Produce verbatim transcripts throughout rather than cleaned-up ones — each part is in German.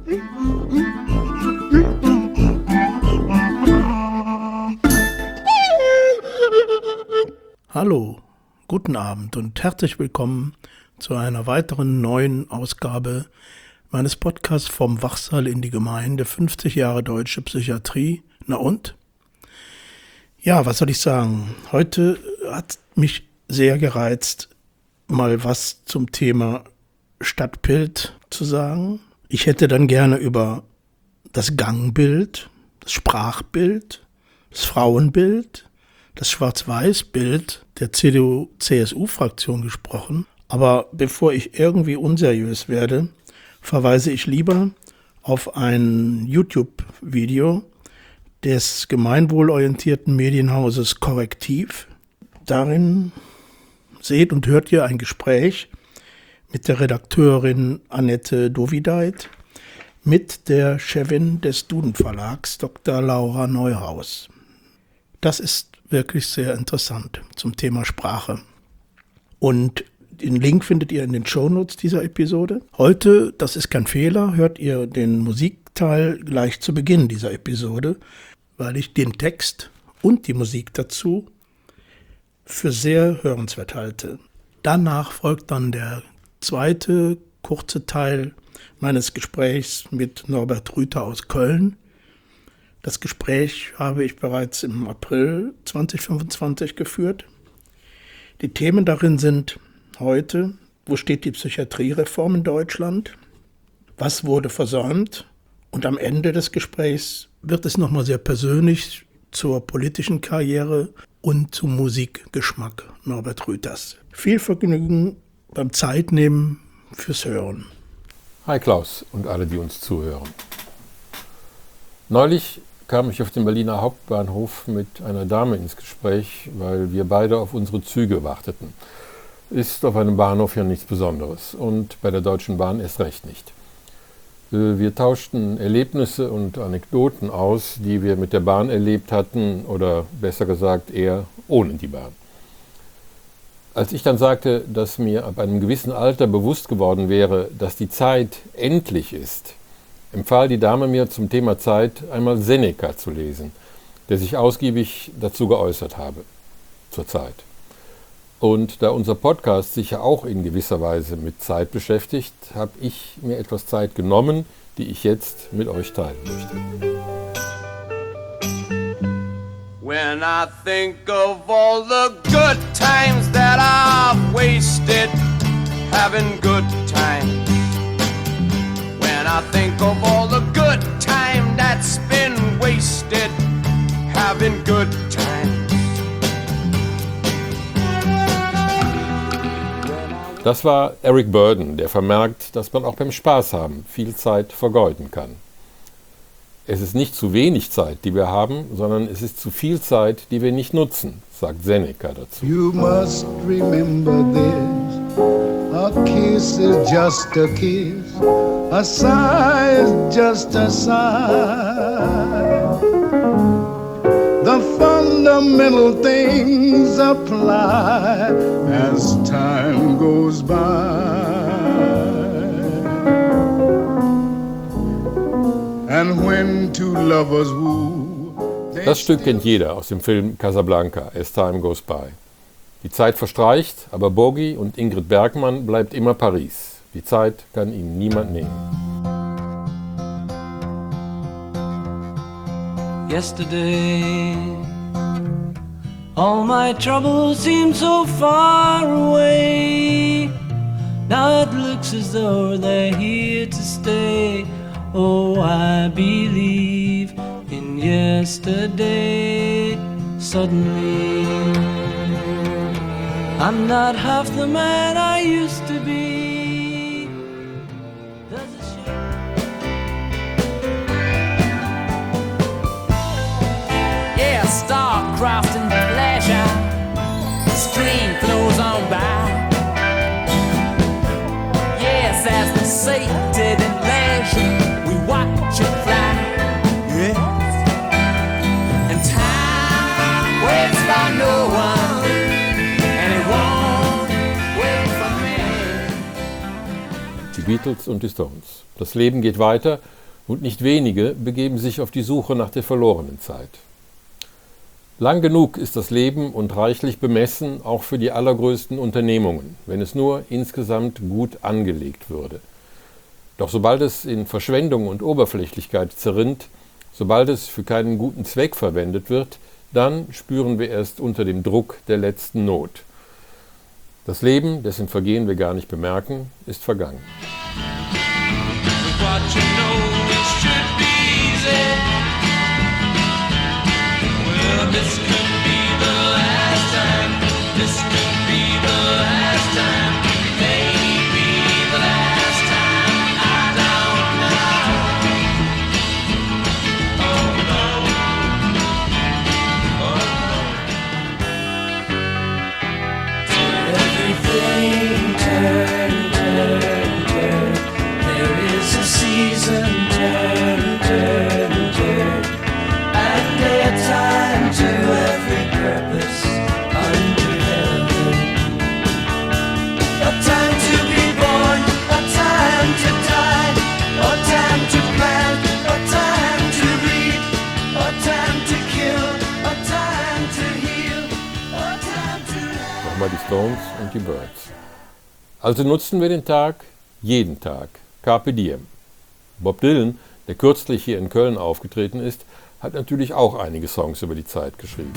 Hallo, guten Abend und herzlich willkommen zu einer weiteren neuen Ausgabe meines Podcasts vom Wachsaal in die Gemeinde, fünfzig Jahre deutsche Psychiatrie. Na und? Ja, was soll ich sagen? Heute hat mich sehr gereizt, mal was zum Thema Stadtbild zu sagen. Ich hätte dann gerne über das Gangbild, das Sprachbild, das Frauenbild, das Schwarz-Weiß-Bild der C D U-C S U-Fraktion gesprochen. Aber bevor ich irgendwie unseriös werde, verweise ich lieber auf ein YouTube-Video des gemeinwohlorientierten Medienhauses Korrektiv. Darin seht und hört ihr ein Gespräch mit der Redakteurin Annette Dovideit, mit der Chefin des Duden Verlags, Doktor Laura Neuhaus. Das ist wirklich sehr interessant zum Thema Sprache. Und den Link findet ihr in den Shownotes dieser Episode. Heute, das ist kein Fehler, hört ihr den Musikteil gleich zu Beginn dieser Episode, weil ich den Text und die Musik dazu für sehr hörenswert halte. Danach folgt dann der zweite kurze Teil meines Gesprächs mit Norbert Rüther aus Köln. Das Gespräch habe ich bereits im April zwanzig fünfundzwanzig geführt. Die Themen darin sind heute: Wo steht die Psychiatriereform in Deutschland? Was wurde versäumt? Und am Ende des Gesprächs wird es nochmal sehr persönlich zur politischen Karriere und zum Musikgeschmack Norbert Rüthers. Viel Vergnügen beim Zeitnehmen fürs Hören. Hi Klaus und alle, die uns zuhören. Neulich kam ich auf dem Berliner Hauptbahnhof mit einer Dame ins Gespräch, weil wir beide auf unsere Züge warteten. Ist auf einem Bahnhof ja nichts Besonderes und bei der Deutschen Bahn erst recht nicht. Wir tauschten Erlebnisse und Anekdoten aus, die wir mit der Bahn erlebt hatten oder besser gesagt eher ohne die Bahn. Als ich dann sagte, dass mir ab einem gewissen Alter bewusst geworden wäre, dass die Zeit endlich ist, empfahl die Dame mir zum Thema Zeit einmal Seneca zu lesen, der sich ausgiebig dazu geäußert habe, zur Zeit. Und da unser Podcast sich ja auch in gewisser Weise mit Zeit beschäftigt, habe ich mir etwas Zeit genommen, die ich jetzt mit euch teilen möchte. When I think of all the good times that I've wasted, having good times. When I think of all the good time that's been wasted, having good times. Das war Eric Burdon, der vermerkt, dass man auch beim Spaß haben viel Zeit vergeuden kann. Es ist nicht zu wenig Zeit, die wir haben, sondern es ist zu viel Zeit, die wir nicht nutzen, sagt Seneca dazu. You must remember this, a kiss is just a kiss, a sigh is just a sigh. The fundamental things apply as time goes by. And when two lovers woo. Das Stück kennt jeder aus dem Film Casablanca, As Time Goes By. Die Zeit verstreicht, aber Bogie und Ingrid Bergmann bleibt immer Paris. Die Zeit kann ihnen niemand nehmen. Yesterday, all my troubles seem so far away. Now it looks as though they're here to stay. Oh, I believe in yesterday. Suddenly, I'm not half the man I used to be. Does it show? Yeah, starcraft and pleasure, the stream flows on by. Yes, as the sated and leisure, we watch it fly. Yes, and time waits for no one, and it won't wait for me. Die Beatles und die Stones. Das Leben geht weiter und nicht wenige begeben sich auf die Suche nach der verlorenen Zeit. Lang genug ist das Leben und reichlich bemessen auch für die allergrößten Unternehmungen, wenn es nur insgesamt gut angelegt würde. Doch sobald es in Verschwendung und Oberflächlichkeit zerrinnt, sobald es für keinen guten Zweck verwendet wird, dann spüren wir erst unter dem Druck der letzten Not. Das Leben, dessen Vergehen wir gar nicht bemerken, ist vergangen. Die Stones und die Birds. Also nutzen wir den Tag, jeden Tag. Carpe diem. Bob Dylan, der kürzlich hier in Köln aufgetreten ist, hat natürlich auch einige Songs über die Zeit geschrieben.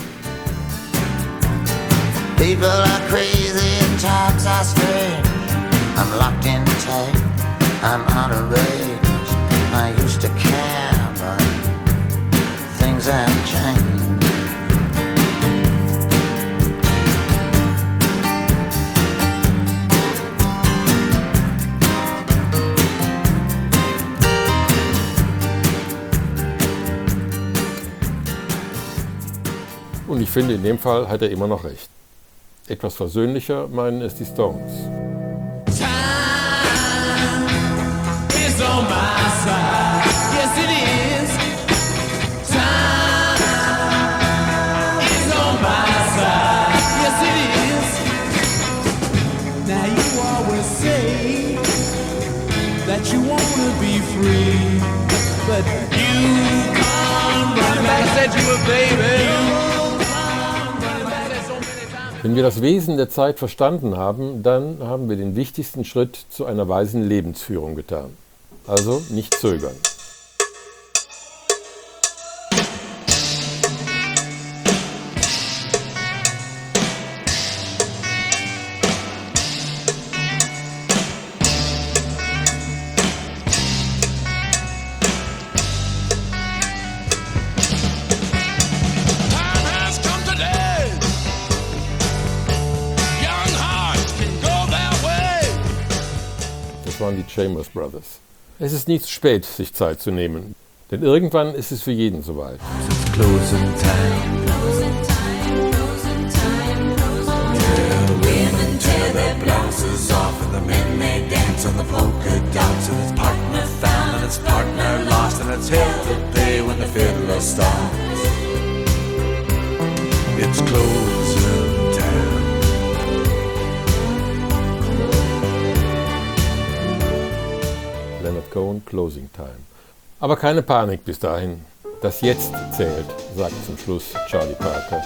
People are crazy and times are strange. I'm locked in tight, I'm out of range. I used to care, but things have changed. Und ich finde, in dem Fall hat er immer noch recht. Etwas versöhnlicher meinen es die Stones. Time is on my side. Yes, it is. Time is on my side. Yes, it is. Now you always say that you wanna be free, but you come running back and said you were baby. Wenn wir das Wesen der Zeit verstanden haben, dann haben wir den wichtigsten Schritt zu einer weisen Lebensführung getan. Also nicht zögern. Das waren die Chambers Brothers. Es ist nie zu spät, sich Zeit zu nehmen, denn irgendwann ist es für jeden soweit. Leonard Cohen, Closing Time. Aber keine Panik bis dahin. Das Jetzt zählt, sagt zum Schluss Charlie Parker.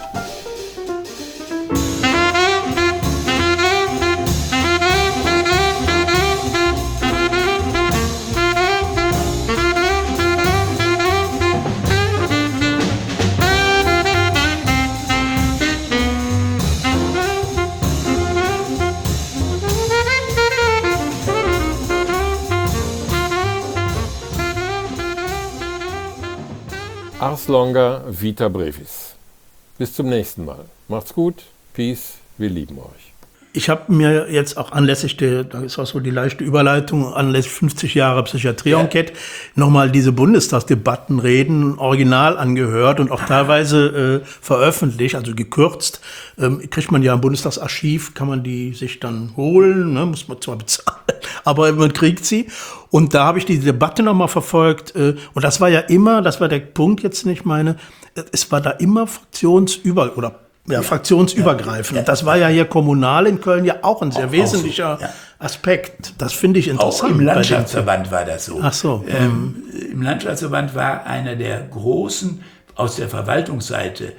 Ars longa, vita brevis. Bis zum nächsten Mal. Macht's gut, Peace, wir lieben euch. Ich habe mir jetzt auch anlässlich der, da ist auch so die leichte Überleitung, anlässlich fünfzig Jahre Psychiatrie-Enquete, ja. nochmal diese Bundestagsdebattenreden original angehört und auch teilweise äh, veröffentlicht, also gekürzt. Ähm, kriegt man ja im Bundestagsarchiv, kann man die sich dann holen, ne? Muss man zwar bezahlen, aber man kriegt sie. Und da habe ich die Debatte nochmal verfolgt. Äh, und das war ja immer, das war der Punkt jetzt, den ich meine, es war da immer fraktionsüber oder ja, fraktionsübergreifend. Ja, ja. Das war ja hier kommunal in Köln ja auch ein sehr auch, wesentlicher auch so, ja. Aspekt. Das finde ich interessant. Auch im Landschaftsverband war das so. Ach so. Ähm, Im Landschaftsverband war einer der großen, aus der Verwaltungsseite,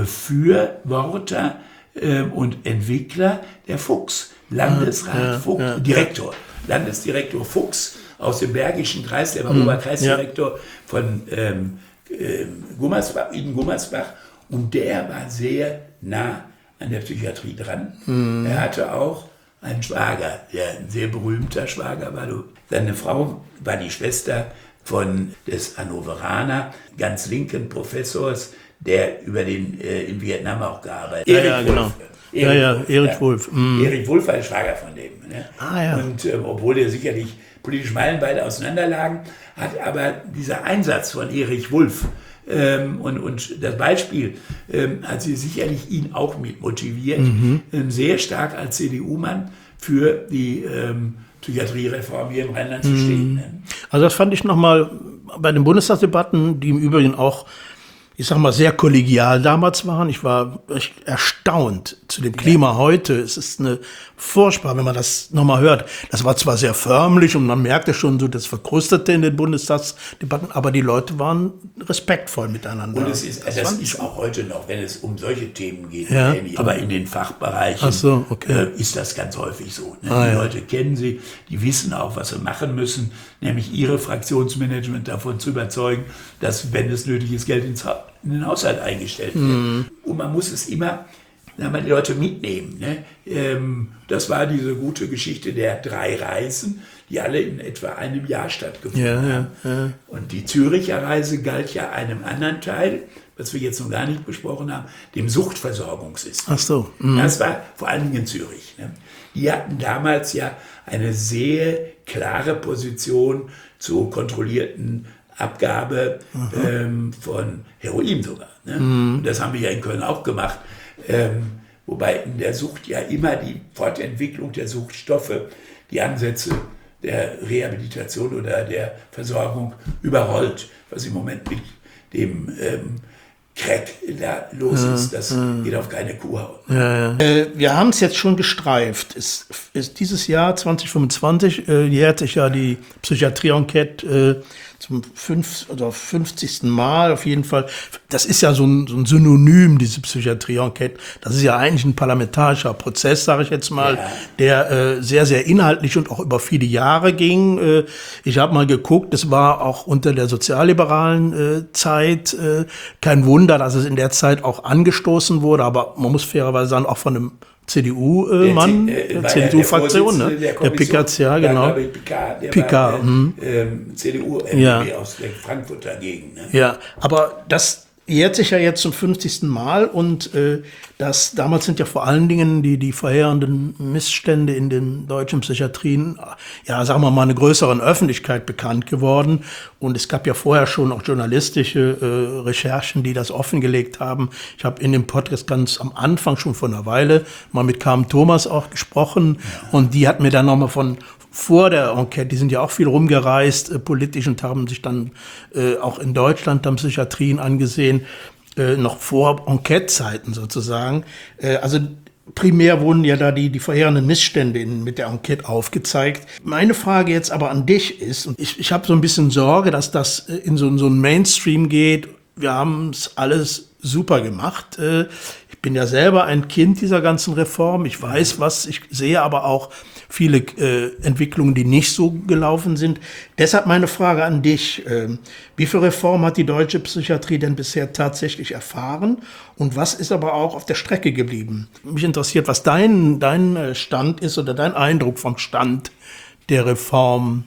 Befürworter äh, und Entwickler der Fuchs. Landesrat ja, Fuchs, ja, Direktor. Ja. Landesdirektor Fuchs aus dem Bergischen Kreis, der war mhm. Oberkreisdirektor ja. von ähm, äh, Gummersbach, in Gummersbach. Und der war sehr nah an der Psychiatrie dran. Mhm. Er hatte auch einen Schwager, der ein sehr berühmter Schwager war. Seine Frau war die Schwester von des Hannoveraner, ganz linken Professors, der über den äh, in Vietnam auch gearbeitet hat. Ja, ja, genau. Erich ja, ja, Wolf, Erich ja. Wolf. Mm. Erich Wolf war der Schwager von dem. Ne? Ah, ja. Und äh, obwohl er sicherlich politisch meilenweit auseinanderlagen, hat aber dieser Einsatz von Erich Wolf ähm, und, und das Beispiel ähm, hat sie sicherlich ihn auch mit motiviert, mhm. ähm, sehr stark als C D U-Mann für die ähm, Psychiatriereform hier im Rheinland zu stehen. Ne? Also das fand ich nochmal bei den Bundestagsdebatten, die im Übrigen auch, ich sag mal, sehr kollegial damals waren. Ich war echt erstaunt zu dem Klima ja. heute. Es ist eine furchtbar, wenn man das nochmal hört. Das war zwar sehr förmlich und man merkte schon so das Verkrustete in den Bundestagsdebatten, aber die Leute waren respektvoll miteinander. Und es ist, das, das ist auch heute noch, wenn es um solche Themen geht, ja. aber in den Fachbereichen Ach so, okay. äh, ist das ganz häufig so. Ne? Ah, die ja. Leute kennen sie, die wissen auch, was sie machen müssen, nämlich ihre Fraktionsmanagement davon zu überzeugen, dass, wenn es nötig ist, Geld ins ha- in den Haushalt eingestellt wird. Mhm. Und man muss es immer, sagen wir, die Leute mitnehmen. Ne? Ähm, das war diese gute Geschichte der drei Reisen, die alle in etwa einem Jahr stattgefunden ja, haben. Ja, ja. Und die Züricher Reise galt ja einem anderen Teil, was wir jetzt noch gar nicht besprochen haben, dem Suchtversorgungssystem. Ach so. Mhm. Das war vor allen Dingen in Zürich. Ne? Die hatten damals ja eine sehr klare Position zur kontrollierten Abgabe ähm, von Heroin sogar. Ne? Mhm. Und das haben wir ja in Köln auch gemacht. Ähm, wobei in der Sucht ja immer die Fortentwicklung der Suchtstoffe, die Ansätze der Rehabilitation oder der Versorgung überrollt, was im Moment mit dem ähm, Crack da los ja, ist. Das ja. geht auf keine Kuhhaut. Ja, ja. Äh, wir haben es jetzt schon gestreift. Es ist dieses Jahr zwanzig fünfundzwanzig äh, jährt sich ja die Psychiatrie-Enquete äh, zum fünf oder fünfzigsten Mal auf jeden Fall. Das ist ja so ein, so ein Synonym, diese Psychiatrie-Enquete. Das ist ja eigentlich ein parlamentarischer Prozess, sage ich jetzt mal, ja. der äh, sehr, sehr inhaltlich und auch über viele Jahre ging. Äh, ich habe mal geguckt, es war auch unter der sozialliberalen äh, Zeit äh, kein Wunder, dass es in der Zeit auch angestoßen wurde, aber man muss fairerweise sagen, auch von einem C D U-Mann, äh, der C D U-Fraktion, ne? Der, der Picard, ja, genau. Picard, der Picard, war, hm. ähm, C D U-M P ja. aus Frankfurt dagegen. Ne? Ja, aber das jährt sich ja jetzt zum fünfzigsten Mal und äh, das, damals sind ja vor allen Dingen die, die verheerenden Missstände in den deutschen Psychiatrien, ja, sagen wir mal, eine größeren Öffentlichkeit bekannt geworden. Und es gab ja vorher schon auch journalistische äh, Recherchen, die das offengelegt haben. Ich habe in dem Podcast ganz am Anfang schon vor einer Weile mal mit Carmen Thomas auch gesprochen. Ja. Und die hat mir dann nochmal von vor der Enquete, die sind ja auch viel rumgereist, äh, politisch, und haben sich dann äh, auch in Deutschland dann Psychiatrien angesehen, äh, noch vor Enquete-Zeiten sozusagen. Äh, also primär wurden ja da die, die verheerenden Missstände in, mit der Enquete aufgezeigt. Meine Frage jetzt aber an dich ist, und ich, ich habe so ein bisschen Sorge, dass das in so, in so einen Mainstream geht. Wir haben es alles super gemacht. Äh, ich bin ja selber ein Kind dieser ganzen Reform. Ich weiß was, ich sehe aber auch viele äh, Entwicklungen, die nicht so gelaufen sind. Deshalb meine Frage an dich. Äh, wie viel Reform hat die deutsche Psychiatrie denn bisher tatsächlich erfahren? Und was ist aber auch auf der Strecke geblieben? Mich interessiert, was dein, dein Stand ist oder dein Eindruck vom Stand der Reform.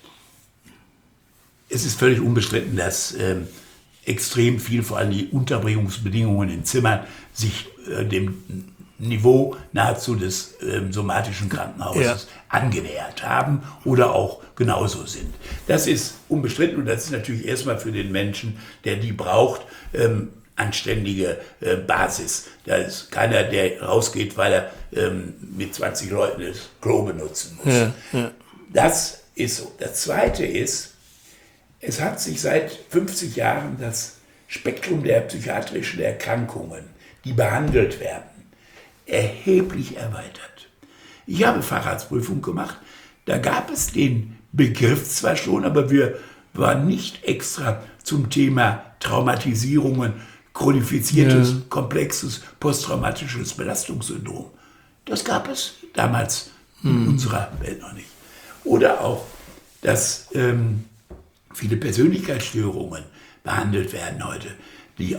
Es ist völlig unbestritten, dass ähm, extrem viel, vor allem die Unterbringungsbedingungen in Zimmern, sich äh, dem Niveau nahezu des ähm, somatischen Krankenhauses ja. angenähert haben oder auch genauso sind. Das ist unbestritten und das ist natürlich erstmal für den Menschen, der die braucht, ähm, anständige äh, Basis. Da ist keiner, der rausgeht, weil er ähm, mit zwanzig Leuten das Klo benutzen muss. Ja, ja. Das ist so. Das Zweite ist, es hat sich seit fünfzig Jahren das Spektrum der psychiatrischen Erkrankungen die behandelt werden, erheblich erweitert. Ich habe Facharztprüfung gemacht, da gab es den Begriff zwar schon, aber wir waren nicht extra zum Thema Traumatisierungen, chronifiziertes, ja. komplexes, posttraumatisches Belastungssyndrom. Das gab es damals hm. in unserer Welt noch nicht. Oder auch, dass ähm, viele Persönlichkeitsstörungen behandelt werden heute. Die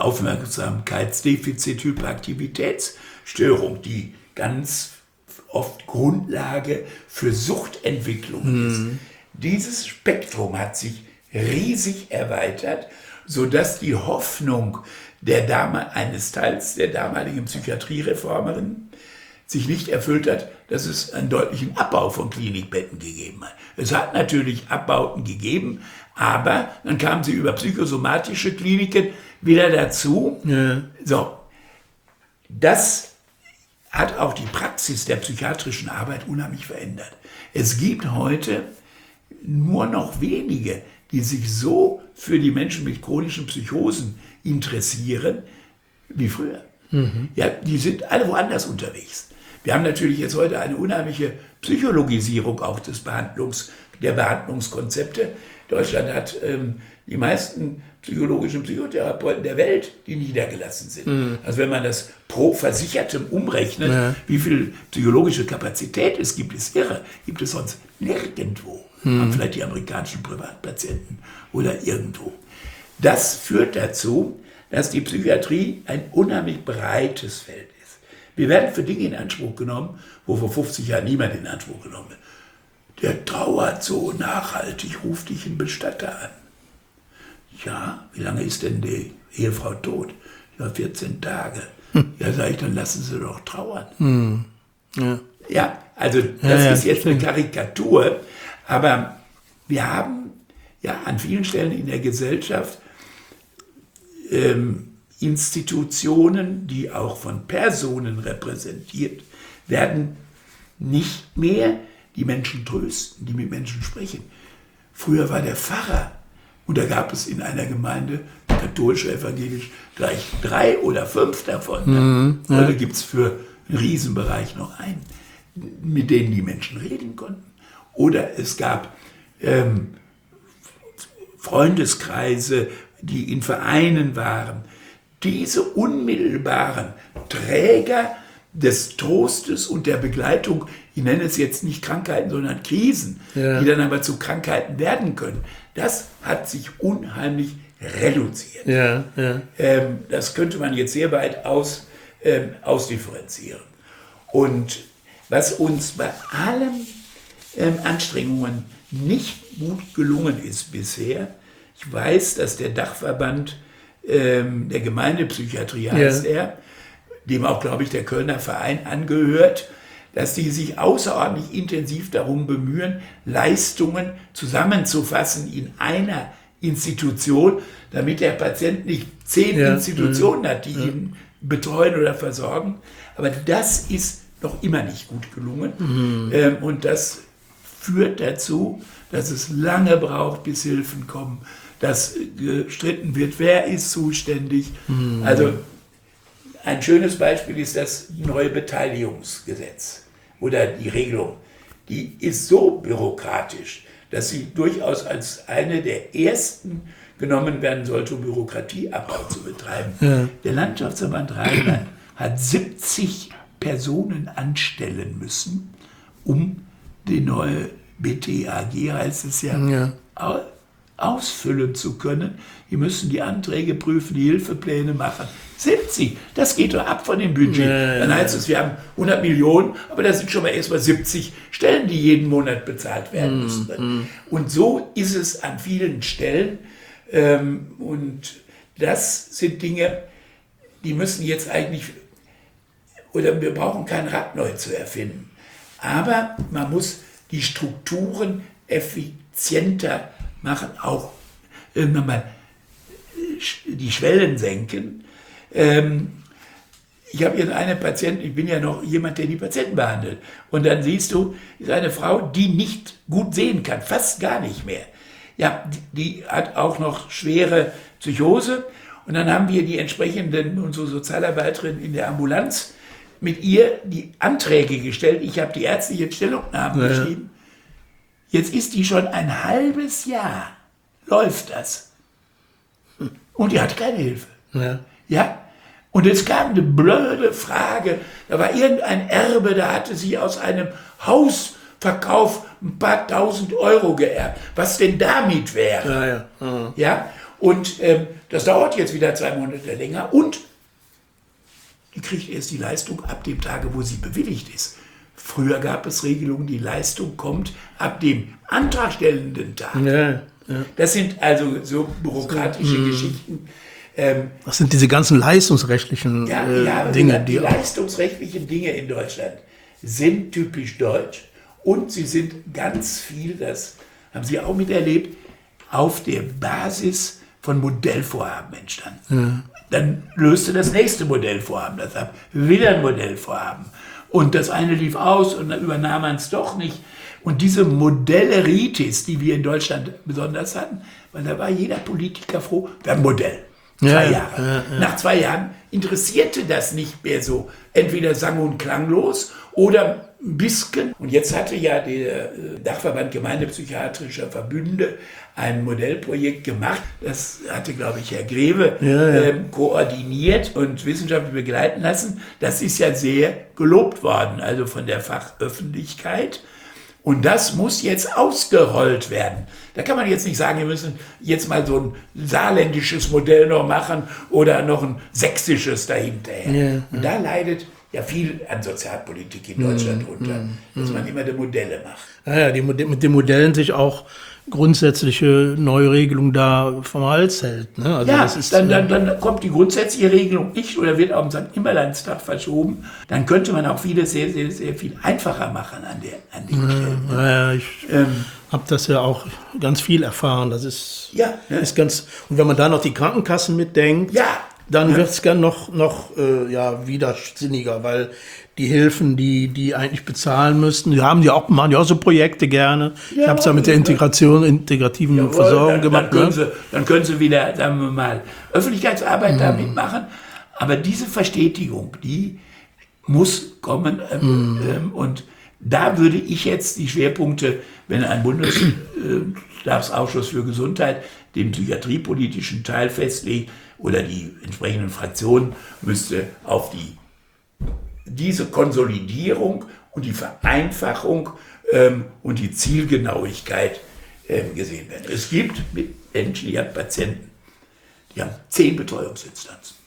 Aufmerksamkeitsdefizit-Hyperaktivitätsstörung, die ganz oft Grundlage für Suchtentwicklung hm. ist. Dieses Spektrum hat sich riesig erweitert, sodass die Hoffnung der Dame, eines Teils der damaligen Psychiatriereformerin sich nicht erfüllt hat, dass es einen deutlichen Abbau von Klinikbetten gegeben hat. Es hat natürlich Abbauten gegeben, aber dann kamen sie über psychosomatische Kliniken wieder dazu. Ja. So, das hat auch die Praxis der psychiatrischen Arbeit unheimlich verändert. Es gibt heute nur noch wenige, die sich so für die Menschen mit chronischen Psychosen interessieren wie früher. Mhm. Ja, die sind alle woanders unterwegs. Wir haben natürlich jetzt heute eine unheimliche Psychologisierung auch des Behandlungs, der Behandlungskonzepte. Deutschland hat ähm, die meisten psychologischen Psychotherapeuten der Welt, die niedergelassen sind. Mhm. Also wenn man das pro Versichertem umrechnet, ja. wie viel psychologische Kapazität es gibt, ist irre. Gibt es sonst nirgendwo. Mhm. Haben vielleicht die amerikanischen Privatpatienten oder irgendwo. Das führt dazu, dass die Psychiatrie ein unheimlich breites Feld ist. Wir werden für Dinge in Anspruch genommen, wo vor fünfzig Jahren niemand in Anspruch genommen wird. Der trauert so nachhaltig, ruft dich einen Bestatter an. Ja, wie lange ist denn die Ehefrau tot? Ja, vierzehn Tage. Hm. Ja, sag ich, dann lassen Sie doch trauern. Hm. Ja. ja, also das ja, ist ja, jetzt eine Karikatur, aber wir haben ja an vielen Stellen in der Gesellschaft ähm, Institutionen, die auch von Personen repräsentiert werden, nicht mehr die Menschen trösten, die mit Menschen sprechen. Früher war der Pfarrer, und da gab es in einer Gemeinde, katholisch, evangelisch, gleich drei oder fünf davon. Mhm, ja. Heute gibt es für einen Riesenbereich noch einen, mit denen die Menschen reden konnten. Oder es gab ähm, Freundeskreise, die in Vereinen waren. Diese unmittelbaren Träger des Trostes und der Begleitung, ich nenne es jetzt nicht Krankheiten, sondern Krisen, ja. die dann aber zu Krankheiten werden können, das hat sich unheimlich reduziert. Ja, ja. Ähm, das könnte man jetzt sehr weit aus, ähm, ausdifferenzieren. Und was uns bei allen ähm, Anstrengungen nicht gut gelungen ist bisher, ich weiß, dass der Dachverband ähm, der Gemeindepsychiatrie heißt ja. er, dem auch, glaube ich, der Kölner Verein angehört, dass die sich außerordentlich intensiv darum bemühen, Leistungen zusammenzufassen in einer Institution, damit der Patient nicht zehn ja. Institutionen hat, die ja. ihn betreuen oder versorgen. Aber das ist noch immer nicht gut gelungen. Mhm. Ähm, und das führt dazu, dass es lange braucht, bis Hilfen kommen, dass gestritten wird, wer ist zuständig. Mhm. Also ein schönes Beispiel ist das neue Beteiligungsgesetz oder die Regelung. Die ist so bürokratisch, dass sie durchaus als eine der ersten genommen werden sollte, um Bürokratieabbau zu betreiben. Ja. Der Landschaftsverband Rheinland hat siebzig Personen anstellen müssen, um die neue B T A G, heißt es ja, ja. ausfüllen zu können. Die müssen die Anträge prüfen, die Hilfepläne machen. siebzig, das geht doch ab von dem Budget. Ja, Dann heißt ja. es, wir haben hundert Millionen, aber da sind schon mal erst mal siebzig Stellen, die jeden Monat bezahlt werden müssen. Mm, und so ist es an vielen Stellen. Und das sind Dinge, die müssen jetzt eigentlich, oder wir brauchen kein Rad neu zu erfinden. Aber man muss die Strukturen effizienter machen, auch irgendwann mal die Schwellen senken. Ähm, ich habe jetzt eine Patientin, ich bin ja noch jemand, der die Patienten behandelt. Und dann siehst du, ist eine Frau, die nicht gut sehen kann, fast gar nicht mehr. Ja, die, die hat auch noch schwere Psychose Und dann haben wir die entsprechenden, unsere Sozialarbeiterin in der Ambulanz, mit ihr die Anträge gestellt. Ich habe die ärztlichen Stellungnahmen ja. geschrieben. Jetzt ist die schon ein halbes Jahr, läuft das. Und die hatte keine Hilfe. Ja. Ja? Und es kam eine blöde Frage. Da war irgendein Erbe, da hatte sie aus einem Hausverkauf ein paar tausend Euro geerbt. Was denn damit wäre? Ja, ja. Mhm. Ja? Und ähm, das dauert jetzt wieder zwei Monate länger. Und die kriegt erst die Leistung ab dem Tage, wo sie bewilligt ist. Früher gab es Regelungen, die Leistung kommt ab dem antragstellenden Tag. Ja, ja. Das sind also so bürokratische Mhm. Geschichten. Ähm, Das sind diese ganzen leistungsrechtlichen ja, äh, ja, Dinge, die, die die leistungsrechtlichen Dinge in Deutschland sind typisch deutsch und sie sind ganz viel, das haben Sie auch miterlebt, auf der Basis von Modellvorhaben entstanden. Ja. Dann löste das nächste Modellvorhaben das ab, wieder ein Modellvorhaben. Und das eine lief aus und dann übernahm man es doch nicht. Und diese Modelleritis, die wir in Deutschland besonders hatten, weil da war jeder Politiker froh, wir haben ein Modell. Zwei Ja, Jahre. ja, ja. Nach zwei Jahren interessierte das nicht mehr so. Entweder sang- und klanglos oder ein bisschen. Und jetzt hatte ja der äh, Dachverband Gemeindepsychiatrischer Verbünde ein Modellprojekt gemacht. Das hatte, glaube ich, Herr Greve Ja, ja. ähm, koordiniert und wissenschaftlich begleiten lassen. Das ist ja sehr gelobt worden, also von der Fachöffentlichkeit. Und das muss jetzt ausgerollt werden. Da kann man jetzt nicht sagen, wir müssen jetzt mal so ein saarländisches Modell noch machen oder noch ein sächsisches dahinterher. Ja, und da leidet ja viel an Sozialpolitik in Deutschland drunter, dass man immer die Modelle macht. Ja, ja, die Mode- mit den Modellen sich auch grundsätzliche Neuregelungen da vom Hals hält. Ne? Also Ja, das ist, dann, dann, dann kommt die grundsätzliche Regelung nicht oder wird am Sankt Nimmerleinstag verschoben. Dann könnte man auch vieles sehr, sehr, sehr viel einfacher machen an, der, an den Stellen. ja, ja, ich Ähm, habe das ja auch ganz viel erfahren. Das ist, Ja, ne? ist ganz. Und wenn man da noch die Krankenkassen mitdenkt, Ja. dann Ja. wird es gern noch, noch äh, ja, widersinniger, weil die Hilfen, die die eigentlich bezahlen müssten, die haben ja auch, machen ja auch so Projekte gerne. ich Ja, habe es ja mit der ja. Integration, integrativen Jawohl, Versorgung dann, gemacht. Dann können, Ne? sie, dann können sie wieder, sagen wir mal, Öffentlichkeitsarbeit damit machen. Aber diese Verstetigung, die muss kommen. Ähm, ähm, und da würde ich jetzt die Schwerpunkte, wenn ein Bundesratsausschuss für Gesundheit den psychiatriepolitischen Teil festlegt oder die entsprechenden Fraktionen, müsste auf die diese Konsolidierung und die Vereinfachung ähm, und die Zielgenauigkeit ähm, gesehen werden. Es gibt Menschen, die haben Patienten, die haben zehn Betreuungsinstanzen.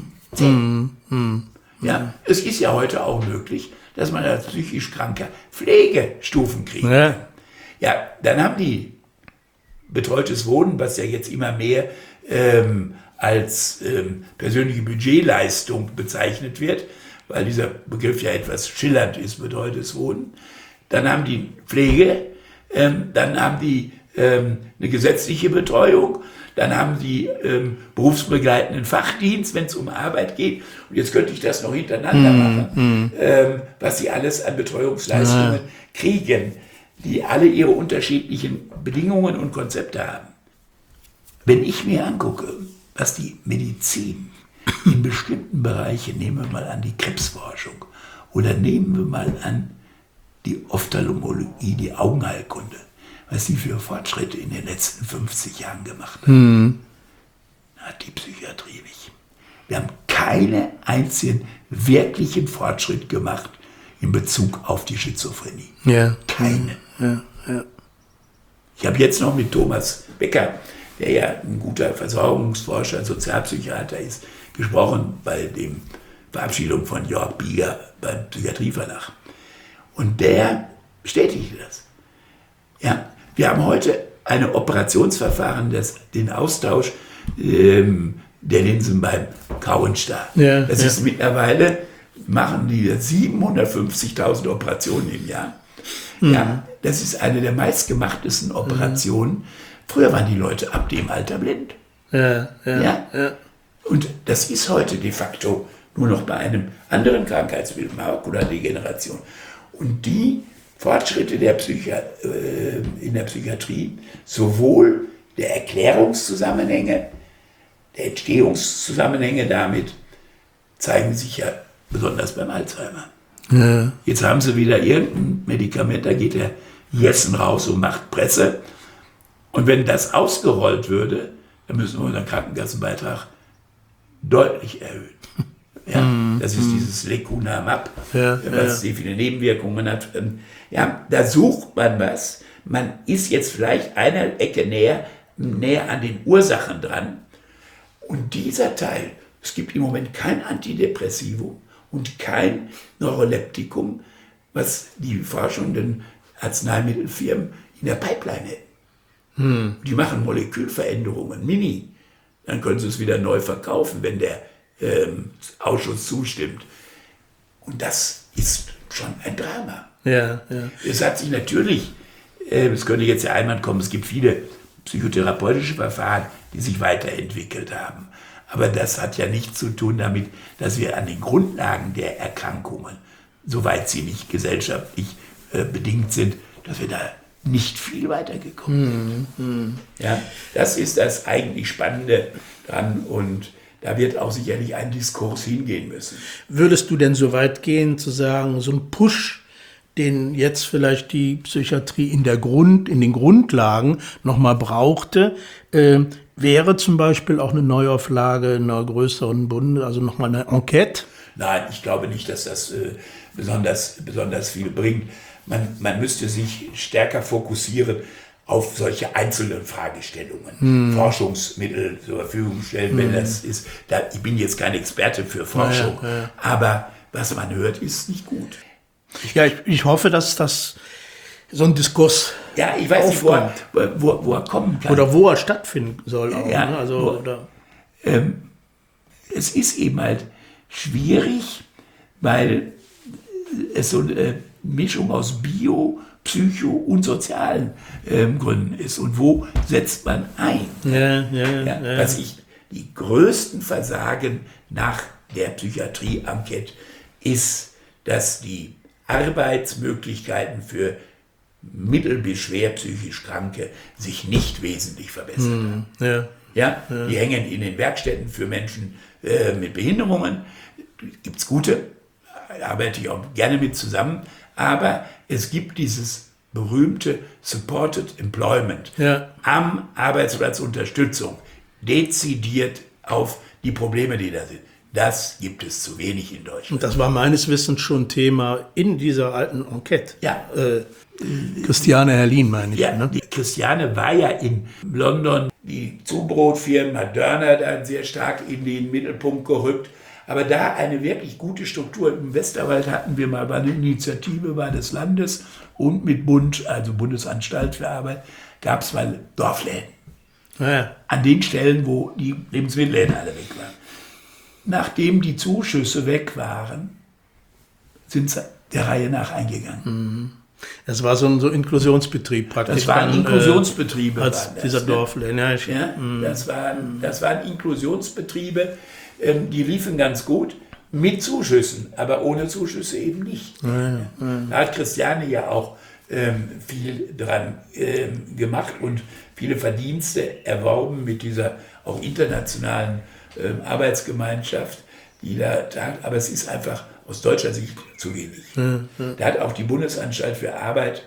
Zehn. Ja, es ist ja heute auch möglich, dass man als psychisch Kranker Pflegestufen kriegt. Ja. Ja, dann haben die betreutes Wohnen, was ja jetzt immer mehr ähm, als ähm, persönliche Budgetleistung bezeichnet wird, weil dieser Begriff ja etwas schillernd ist, betreutes Wohnen. Dann haben die Pflege, ähm, dann haben die ähm, eine gesetzliche Betreuung, dann haben die ähm, berufsbegleitenden Fachdienst, wenn es um Arbeit geht. Und jetzt könnte ich das noch hintereinander Mm, machen, ähm, was sie alles an Betreuungsleistungen Ja. kriegen, die alle ihre unterschiedlichen Bedingungen und Konzepte haben. Wenn ich mir angucke, was die Medizin in bestimmten Bereichen, nehmen wir mal an die Krebsforschung oder nehmen wir mal an die Ophthalmologie, die Augenheilkunde, was sie für Fortschritte in den letzten fünfzig Jahren gemacht haben, hat die Psychiatrie nicht. Wir haben keinen einzigen wirklichen Fortschritt gemacht in Bezug auf die Schizophrenie. Ja. Keine. Ja, ja. Ich habe jetzt noch mit Thomas Becker, der ja ein guter Versorgungsforscher, Sozialpsychiater ist, gesprochen bei dem Verabschiedung von Jörg Bieger beim Psychiatrieverlag. Und der bestätigte das. Ja, wir haben heute ein Operationsverfahren, das den Austausch ähm, der Linsen beim Kauenstar. Ja, das ja. ist mittlerweile, machen die siebenhundertfünfzigtausend Operationen im Jahr. Ja, das ist eine der meistgemachtesten Operationen. Früher waren die Leute ab dem Alter blind. Ja, ja, Ja. ja. Und das ist heute de facto nur noch bei einem anderen Krankheitsbild, Makuladegeneration. Und die Fortschritte der Psychi- äh, in der Psychiatrie, sowohl der Erklärungszusammenhänge, der Entstehungszusammenhänge damit zeigen sich ja besonders beim Alzheimer. Ja. Jetzt haben sie wieder irgendein Medikament, da geht der Jessen raus und macht Presse. Und wenn das ausgerollt würde, dann müssen wir unseren Krankenkassenbeitrag deutlich erhöhen. Ja, mm, das ist mm. dieses Lecanemab, ja, was ja. sehr viele Nebenwirkungen hat. Ja, da sucht man was. Man ist jetzt vielleicht eine Ecke näher, näher an den Ursachen dran. Und dieser Teil, es gibt im Moment kein Antidepressivum und kein Neuroleptikum, was die forschenden Arzneimittelfirmen in der Pipeline hätten. Hm. Die machen Molekülveränderungen, mini. Dann können sie es wieder neu verkaufen, wenn der ähm, Ausschuss zustimmt. Und das ist schon ein Drama. Ja, ja. Es hat sich natürlich, äh, es könnte jetzt ja einmal kommen, es gibt viele psychotherapeutische Verfahren, die sich weiterentwickelt haben. Aber das hat ja nichts zu tun damit, dass wir an den Grundlagen der Erkrankungen, soweit sie nicht gesellschaftlich äh, bedingt sind, dass wir da nicht viel weitergekommen sind. Mm, mm. Ja, das ist das eigentlich Spannende dran und da wird auch sicherlich ein Diskurs hingehen müssen. Würdest du denn so weit gehen, zu sagen, so ein Push, den jetzt vielleicht die Psychiatrie in der Grund, in den Grundlagen nochmal brauchte, äh, wäre zum Beispiel auch eine Neuauflage in einer größeren Bundes, also nochmal eine Enquete? Nein, ich glaube nicht, dass das äh, besonders, besonders viel bringt. Man, man müsste sich stärker fokussieren auf solche einzelnen Fragestellungen, hm. Forschungsmittel zur Verfügung stellen, hm. wenn das ist. Da, ich bin jetzt kein Experte für Forschung, ja, ja. aber was man hört, ist nicht gut. Ja, ich, ich hoffe, dass das so ein Diskurs ja, ich weiß aufkommt. nicht, wo, wo, wo er kommen kann. Oder wo er stattfinden soll. Auch, ja, ne? also, wo, oder ähm, es ist eben halt schwierig, weil es so eine Mischung aus Bio, Psycho und sozialen ähm, Gründen ist. Und wo setzt man ein? Ja, ja, ja, ja. Was ich, die größten Versagen nach der Psychiatrie-Enquete ist, dass die Arbeitsmöglichkeiten für mittel- bis schwer psychisch Kranke sich nicht wesentlich verbessern. Hm, ja. Ja, ja, die hängen in den Werkstätten für Menschen äh, mit Behinderungen. Gibt es gute, arbeite ich auch gerne mit zusammen, aber es gibt dieses berühmte Supported Employment, ja. am Arbeitsplatz Unterstützung, dezidiert auf die Probleme, die da sind. Das gibt es zu wenig in Deutschland. Und das war meines Wissens schon Thema in dieser alten Enquete. Ja. Äh, Christiane Herrlin, meine ich. Ja, ne? die Christiane war ja in London, die Zubrotfirmen hat Dörner dann sehr stark in den Mittelpunkt gerückt. Aber da eine wirklich gute Struktur. Im Westerwald hatten wir mal eine Initiative war des Landes und mit Bund, also Bundesanstalt für Arbeit, gab es mal Dorfläden. Ja. An den Stellen, wo die Lebensmittelläden alle weg waren. Nachdem die Zuschüsse weg waren, sind sie der Reihe nach eingegangen. Das war so ein so Inklusionsbetrieb praktisch. Das waren dann, Inklusionsbetriebe. Äh, als waren das, dieser ne? Dorfläden. Ja, ich, ja, das, waren, das waren Inklusionsbetriebe, ähm, die liefen ganz gut mit Zuschüssen, aber ohne Zuschüsse eben nicht. Ja, ja. Da hat Christiane ja auch ähm, viel dran ähm, gemacht und viele Verdienste erworben mit dieser auch internationalen ähm, Arbeitsgemeinschaft, die da tat. Aber es ist einfach aus deutscher Sicht zu wenig. Ja, ja. Da hat auch die Bundesanstalt für Arbeit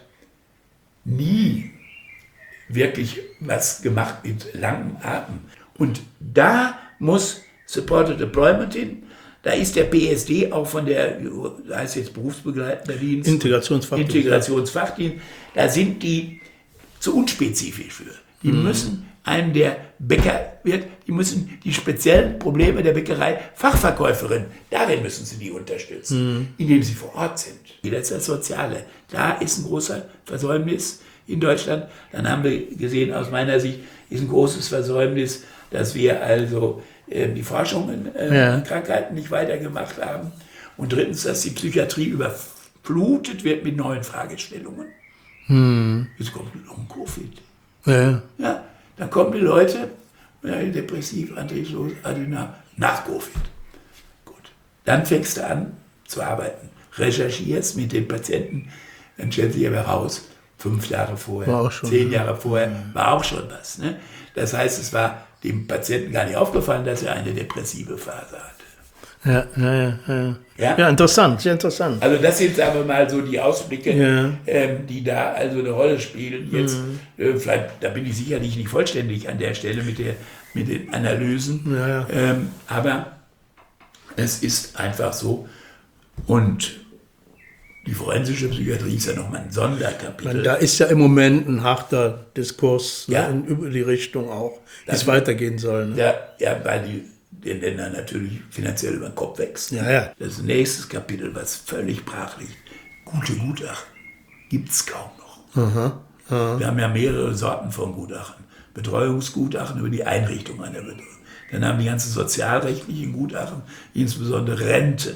nie wirklich was gemacht mit langem Atem. Und da muss Supported Employment hin. Da ist der P S D auch von der, da heißt jetzt berufsbegleitender Dienst. Integrationsfachdienst. Integrationsfachdienst. Da sind die zu unspezifisch für. Die Mhm. müssen einem, der Bäcker wird, die müssen die speziellen Probleme der Bäckerei, Fachverkäuferin, darin müssen sie die unterstützen, Mhm. indem sie vor Ort sind. Das ist das Soziale. Da ist ein großer Versäumnis in Deutschland. Dann haben wir gesehen, aus meiner Sicht ist ein großes Versäumnis, dass wir also äh, die Forschungen äh, Ja. an Krankheiten nicht weitergemacht haben. Und drittens, dass die Psychiatrie überflutet wird mit neuen Fragestellungen. Hm. Jetzt kommt Long-Covid. Ja. Ja, dann kommen die Leute, ja, depressiv, antriebslos, Adrenal, nach Covid. Gut. Dann fängst du an zu arbeiten. Recherchierst mit den Patienten, dann stellt sich aber heraus, fünf Jahre vorher, War auch schon, zehn ja. Jahre vorher, war auch schon was. Ne? Das heißt, es war dem Patienten gar nicht aufgefallen, dass er eine depressive Phase hatte. Ja, ja, ja, ja. Ja? Ja, interessant, sehr interessant. Also das sind, sagen wir mal, so die Ausblicke, Ja. ähm, die da also eine Rolle spielen. Jetzt, äh, vielleicht, da bin ich sicherlich nicht vollständig an der Stelle mit, der, mit den Analysen, Ja, ja. Ähm, aber es ist einfach so. Und die forensische Psychiatrie ist ja nochmal ein Sonderkapitel. Man, da ist ja im Moment ein harter Diskurs, Ja. ne, in, über die Richtung auch, wie es Das- weitergehen soll. Ne? Ja, ja, weil die den Ländern natürlich finanziell über den Kopf wächst. Ja, ja. Das nächste Kapitel, was völlig brach liegt, gute Gutachten, gibt es kaum noch. Wir haben ja mehrere Sorten von Gutachten. Betreuungsgutachten über die Einrichtung einer Betreuung. Dann haben die ganzen sozialrechtlichen Gutachten, insbesondere Renten.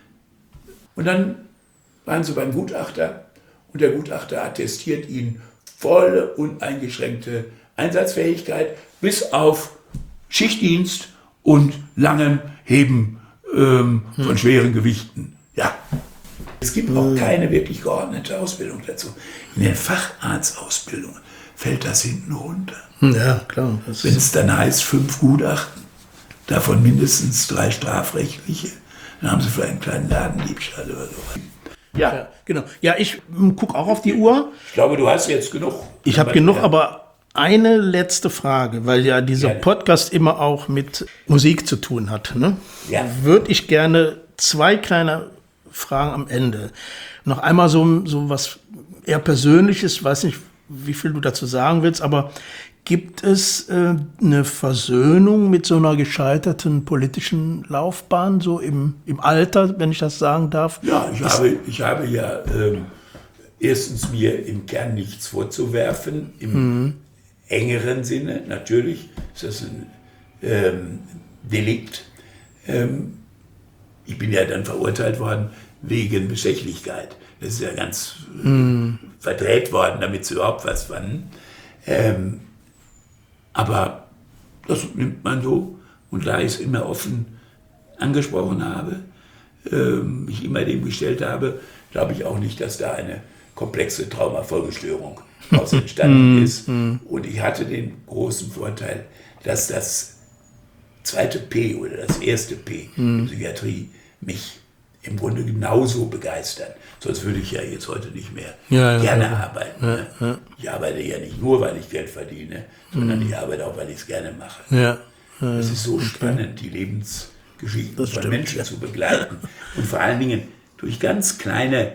Und dann waren sie beim Gutachter und der Gutachter attestiert ihnen volle, uneingeschränkte Einsatzfähigkeit bis auf Schichtdienst und langem Heben ähm, von schweren Gewichten. Ja. Es gibt auch keine wirklich geordnete Ausbildung dazu. In den Facharztausbildungen fällt das hinten runter. Ja, klar. Das Wenn es dann heißt, fünf Gutachten, davon mindestens drei strafrechtliche, dann haben sie vielleicht einen kleinen Ladendiebstahl oder so. Ja, ja, genau. Ja, ich gucke auch auf die Uhr. ich glaube, du hast jetzt genug. Ich habe genug, aber eine letzte Frage, weil ja dieser Gerne. Podcast immer auch mit Musik zu tun hat. Ne? Ja. Würde ich gerne zwei kleine Fragen am Ende. Noch einmal so, so was eher Persönliches, weiß nicht, wie viel du dazu sagen willst, aber gibt es äh, eine Versöhnung mit so einer gescheiterten politischen Laufbahn, so im, im Alter, wenn ich das sagen darf? Ja, ich habe, ich habe ja ähm, erstens mir im Kern nichts vorzuwerfen, im engeren Sinne. Natürlich ist das ein ähm, Delikt. Ähm, ich bin ja dann verurteilt worden wegen Bestechlichkeit. Das ist ja ganz äh, verdreht worden, damit sie überhaupt was fanden. Ähm, aber das nimmt man so. Und da ich es immer offen angesprochen habe, ähm, mich immer dem gestellt habe, glaube ich auch nicht, dass da eine komplexe Traumafolgestörung daraus entstanden ist. Und ich hatte den großen Vorteil, dass das zweite P oder das erste P, die Psychiatrie, mich im Grunde genauso begeistern. Sonst würde ich ja jetzt heute nicht mehr Ja, ja, gerne ja. arbeiten. Ne? Ich arbeite ja nicht nur, weil ich Geld verdiene, sondern ich arbeite auch, weil ich es gerne mache. Ja. Es ist so spannend, die Lebensgeschichten Das von stimmt, Menschen ja. zu begleiten. Und vor allen Dingen durch ganz kleine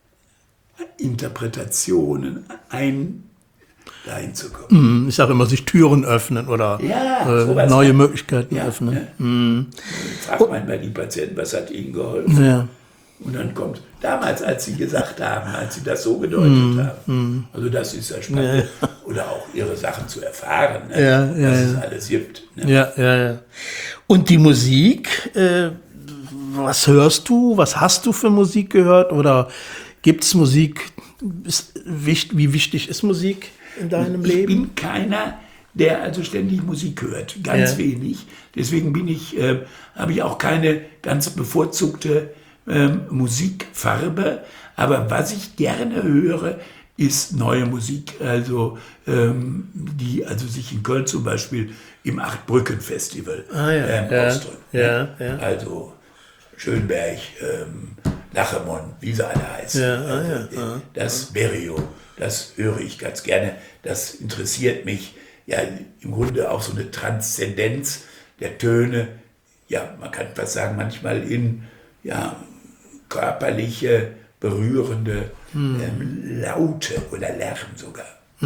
Interpretationen ein, dahin zu kommen. Ich sage immer, sich Türen öffnen oder Ja, äh, sowas, neue ne? Möglichkeiten Ja, öffnen. ne? Fragt manchmal die Patienten, was hat ihnen geholfen? Ja. Und dann kommt, damals, als sie gesagt haben, als sie das so gedeutet Mm, haben, also das ist das Spannende, oder auch ihre Sachen zu erfahren, ne? Ja, ja, dass es ja. alles gibt. Ne? Ja, ja, ja. Und die Musik, äh, was hörst du? Was hast du für Musik gehört? Oder gibt es Musik? Ist, wichtig, wie wichtig ist Musik in deinem Ich Leben? bin keiner, der also ständig Musik hört, ganz Ja. wenig. Deswegen bin ich, äh, habe ich auch keine ganz bevorzugte ähm, Musikfarbe. Aber was ich gerne höre, ist neue Musik, also ähm, die also sich in Köln zum Beispiel im Acht-Brücken-Festival Ah, ja. ähm, Ja. ausdrückt. Ja, ne? ja. Also Schönberg, ähm, Lachemon, wie sie alle heißen. Ja, ah, also, ja, äh, ah, das Berio, das höre ich ganz gerne. Das interessiert mich. Ja, im Grunde auch so eine Transzendenz der Töne. Ja, man kann fast sagen, manchmal in ja, körperliche, berührende ähm, Laute oder Lärm sogar.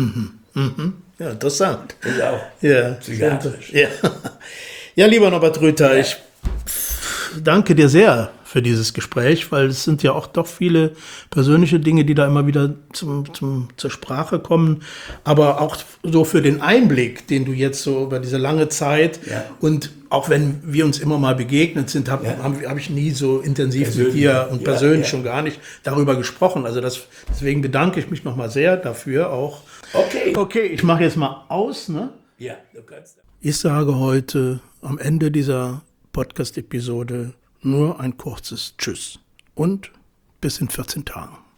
Ja, interessant. Das ist auch Ja, psychiatrisch. Ja. Ja, lieber Norbert Rüther, ich danke dir sehr für dieses Gespräch, weil es sind ja auch doch viele persönliche Dinge, die da immer wieder zum, zum, zur Sprache kommen, aber auch so für den Einblick, den du jetzt so über diese lange Zeit Ja. und auch wenn wir uns immer mal begegnet sind, habe Ja. hab, hab ich nie so intensiv mit Persönlich. dir und Ja, persönlich ja. schon gar nicht darüber gesprochen. Also das, deswegen bedanke ich mich nochmal sehr dafür auch. Okay. Okay, ich mache jetzt mal aus, ne? Ja, du kannst. Ich sage heute am Ende dieser Podcast-Episode nur ein kurzes Tschüss und bis in vierzehn Tagen.